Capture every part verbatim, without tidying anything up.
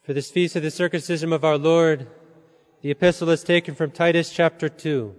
For this feast of the circumcision of our Lord, the epistle is taken from Titus chapter two.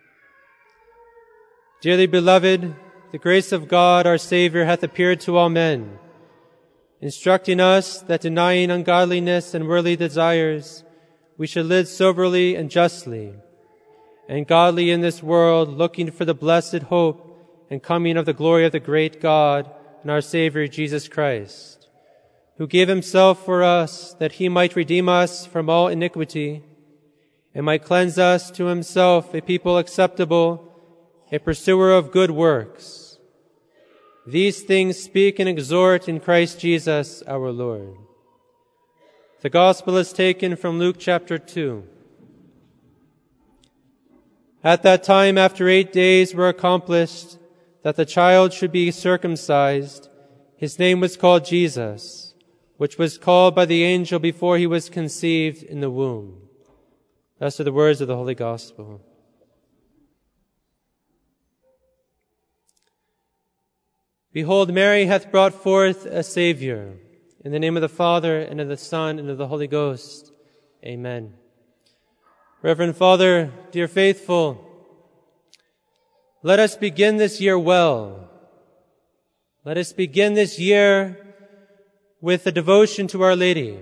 Dearly beloved, the grace of God our Savior hath appeared to all men, instructing us that denying ungodliness and worldly desires, we should live soberly and justly, and godly in this world, looking for the blessed hope and coming of the glory of the great God and our Savior Jesus Christ, who gave himself for us that he might redeem us from all iniquity and might cleanse us to himself a people acceptable, a pursuer of good works. These things speak and exhort in Christ Jesus our Lord. The gospel is taken from Luke chapter two. At that time, after eight days were accomplished, that the child should be circumcised, his name was called Jesus, which was called by the angel before he was conceived in the womb. Thus are the words of the Holy Gospel. Behold, Mary hath brought forth a Savior. In the name of the Father, and of the Son, and of the Holy Ghost. Amen. Reverend Father, dear faithful, let us begin this year well. Let us begin this year with a devotion to Our Lady.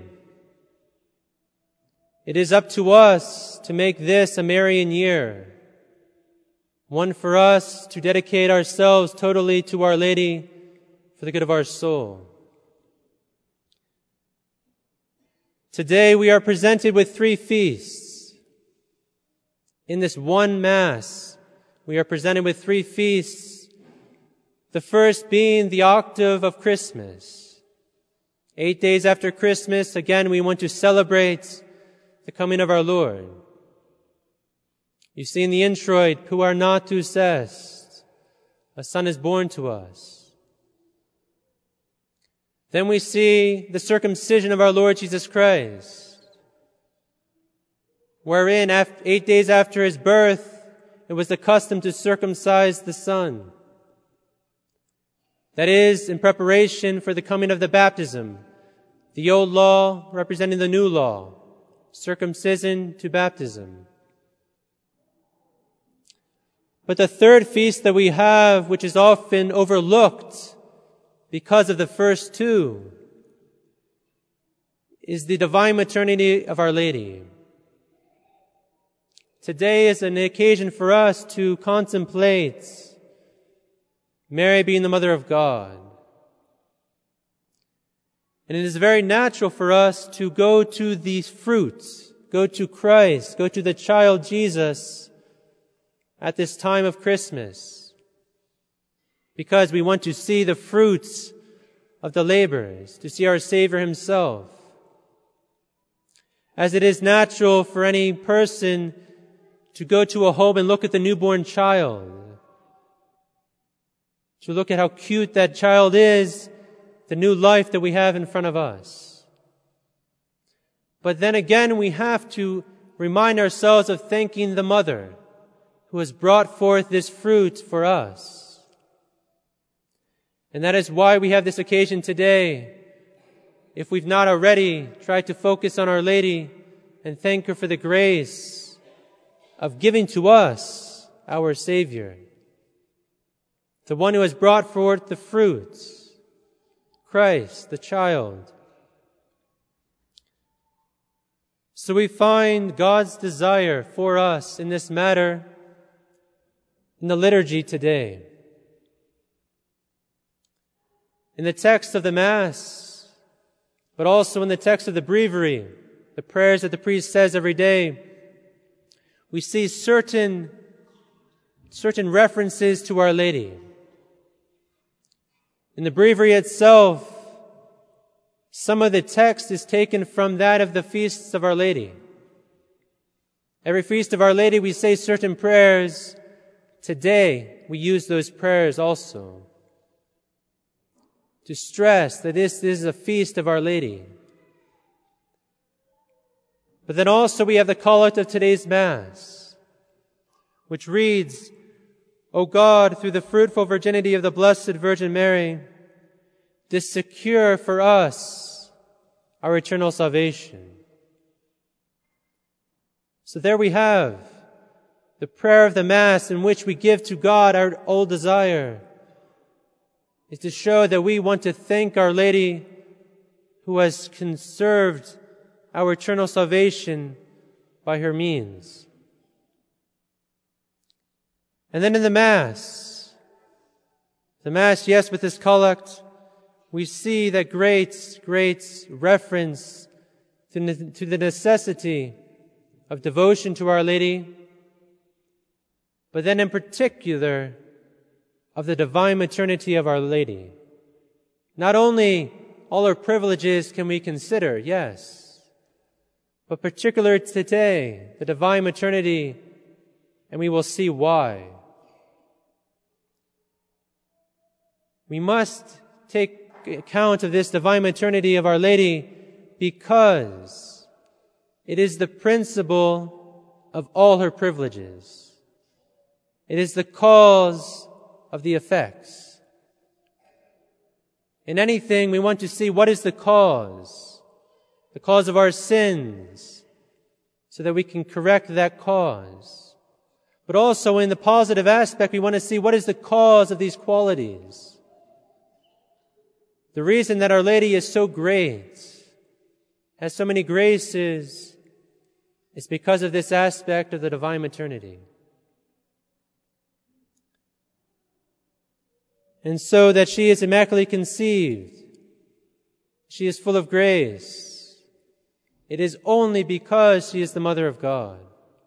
It is up to us to make this a Marian year, one for us to dedicate ourselves totally to Our Lady for the good of our soul. Today we are presented with three feasts. In this one Mass, we are presented with three feasts, the first being the octave of Christmas. Eight days after Christmas, again, we want to celebrate the coming of our Lord. You see in the introit, Puer natus est, a son is born to us. Then we see the circumcision of our Lord Jesus Christ, wherein eight days after his birth, it was the custom to circumcise the son. That is, in preparation for the coming of the baptism, the old law representing the new law, circumcision to baptism. But the third feast that we have, which is often overlooked because of the first two, is the divine maternity of Our Lady. Today is an occasion for us to contemplate Mary being the Mother of God. And it is very natural for us to go to these fruits, go to Christ, go to the child Jesus at this time of Christmas, because we want to see the fruits of the labors, to see our Savior himself. As it is natural for any person to go to a home and look at the newborn child, to look at how cute that child is, the new life that we have in front of us. But then again, we have to remind ourselves of thanking the Mother who has brought forth this fruit for us. And that is why we have this occasion today. If we've not already tried to focus on Our Lady and thank her for the grace of giving to us our Savior, the one who has brought forth the fruits, Christ, the child. So we find God's desire for us in this matter in the liturgy today. In the text of the Mass, but also in the text of the breviary, the prayers that the priest says every day, we see certain, certain references to Our Lady. In the breviary itself, some of the text is taken from that of the feasts of Our Lady. Every feast of Our Lady, we say certain prayers. Today, we use those prayers also to stress that this is a feast of Our Lady. But then also we have the collect of today's Mass, which reads, O God, through the fruitful virginity of the Blessed Virgin Mary, did secure for us our eternal salvation. So there we have the prayer of the Mass, in which we give to God our old desire, is to show that we want to thank Our Lady who has conserved our eternal salvation by her means. And then in the Mass, the Mass, yes, with this collect, we see that great, great reference to the necessity of devotion to Our Lady, but then in particular of the divine maternity of Our Lady. Not only all her privileges can we consider, yes, but particular today, the divine maternity, and we will see why. We must take account of this divine maternity of Our Lady because it is the principle of all her privileges. It is the cause of the effects. In anything, we want to see what is the cause, the cause of our sins, so that we can correct that cause. But also in the positive aspect, we want to see what is the cause of these qualities. The reason that Our Lady is so great, has so many graces, is because of this aspect of the divine maternity. And so that she is immaculately conceived, she is full of grace. It is only because she is the Mother of God.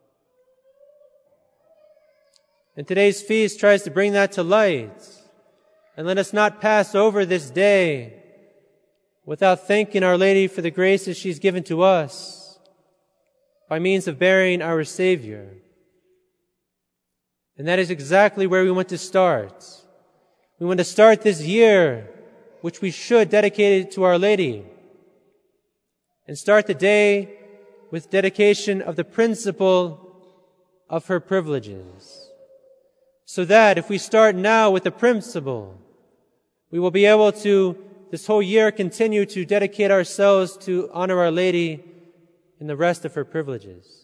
And today's feast tries to bring that to light. And let us not pass over this day without thanking Our Lady for the graces she's given to us by means of bearing our Savior. And that is exactly where we want to start. We want to start this year, which we should dedicate it to Our Lady, and start the day with dedication of the principle of her privileges. So that if we start now with the principle, we will be able to, this whole year, continue to dedicate ourselves to honor Our Lady in the rest of her privileges.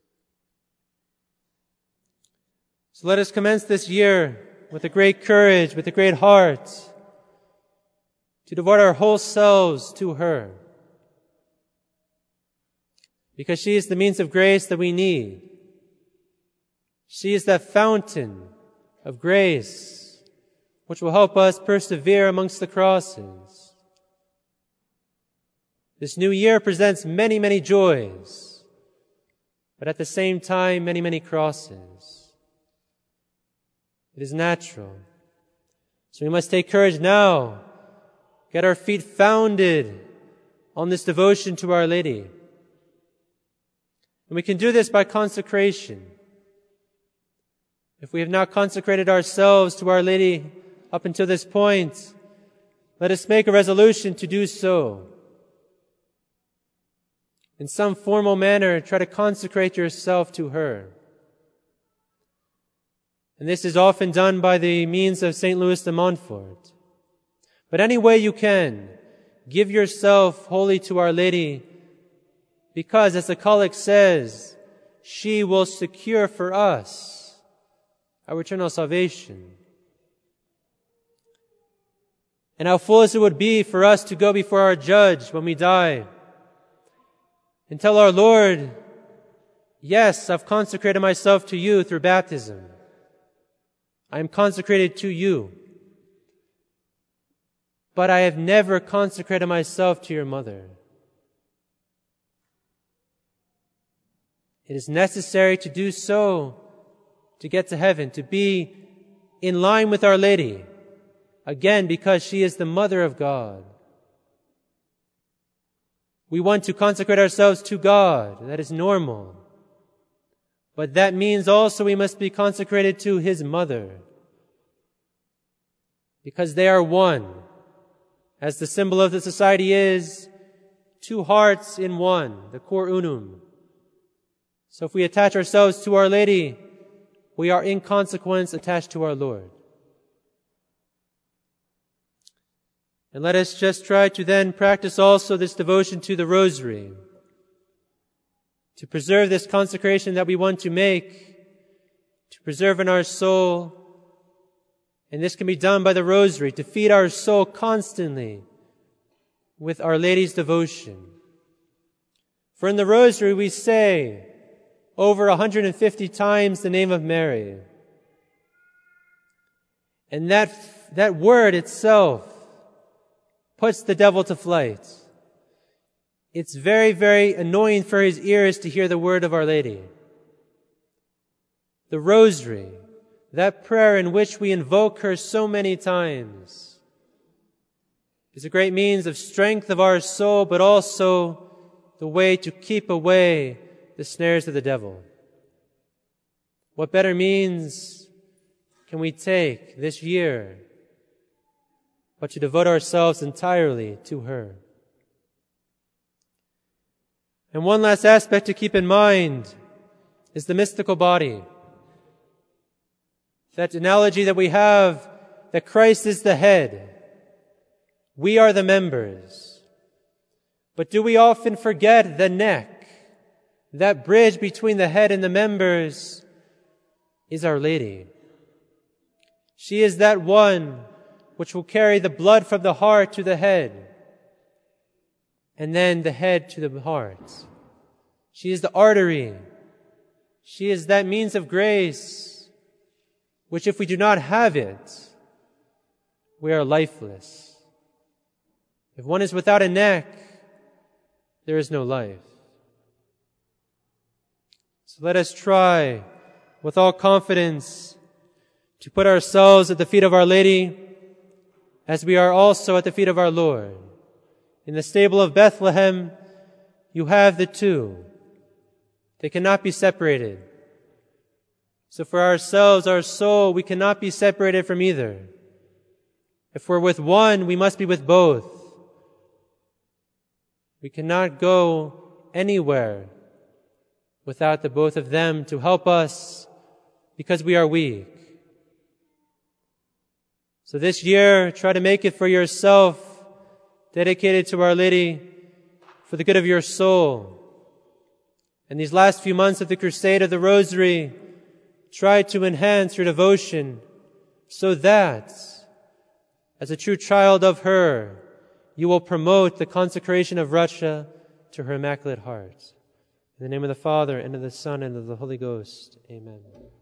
So let us commence this year with a great courage, with a great heart, to devote our whole selves to her. Because she is the means of grace that we need. She is that fountain of grace which will help us persevere amongst the crosses. This new year presents many, many joys, but at the same time, many, many crosses. It is natural. So we must take courage now, get our feet founded on this devotion to Our Lady. And we can do this by consecration. If we have not consecrated ourselves to Our Lady up until this point, let us make a resolution to do so. In some formal manner, try to consecrate yourself to her. And this is often done by the means of Saint Louis de Montfort. But any way you can, give yourself wholly to Our Lady, because, as the collect says, she will secure for us our eternal salvation. And how foolish it would be for us to go before our judge when we die and tell our Lord, yes, I've consecrated myself to you through baptism. I am consecrated to you. But I have never consecrated myself to your mother. It is necessary to do so to get to heaven, to be in line with Our Lady. Again, because she is the Mother of God. We want to consecrate ourselves to God. That is normal. But that means also we must be consecrated to His Mother. Because they are one. As the symbol of the society is, two hearts in one, the cor unum. So if we attach ourselves to Our Lady, we are in consequence attached to our Lord. And let us just try to then practice also this devotion to the Rosary, to preserve this consecration that we want to make, to preserve in our soul. And this can be done by the Rosary, to feed our soul constantly with Our Lady's devotion. For in the Rosary we say over one hundred fifty times the name of Mary. And that, that word itself puts the devil to flight. It's very, very annoying for his ears to hear the word of Our Lady. The Rosary, that prayer in which we invoke her so many times, is a great means of strength of our soul, but also the way to keep away the snares of the devil. What better means can we take this year but to devote ourselves entirely to her? And one last aspect to keep in mind is the mystical body. That analogy that we have, that Christ is the head. We are the members. But do we often forget the neck? That bridge between the head and the members is Our Lady. She is that one which will carry the blood from the heart to the head, and then the head to the heart. She is the artery. She is that means of grace, which if we do not have it, we are lifeless. If one is without a neck, there is no life. So let us try with all confidence to put ourselves at the feet of Our Lady, as we are also at the feet of our Lord. In the stable of Bethlehem, you have the two. They cannot be separated. So for ourselves, our soul, we cannot be separated from either. If we're with one, we must be with both. We cannot go anywhere without the both of them to help us, because we are weak. So this year, try to make it for yourself, dedicated to Our Lady, for the good of your soul. And these last few months of the Crusade of the Rosary, try to enhance your devotion so that, as a true child of her, you will promote the consecration of Russia to her Immaculate Heart. In the name of the Father, and of the Son, and of the Holy Ghost. Amen.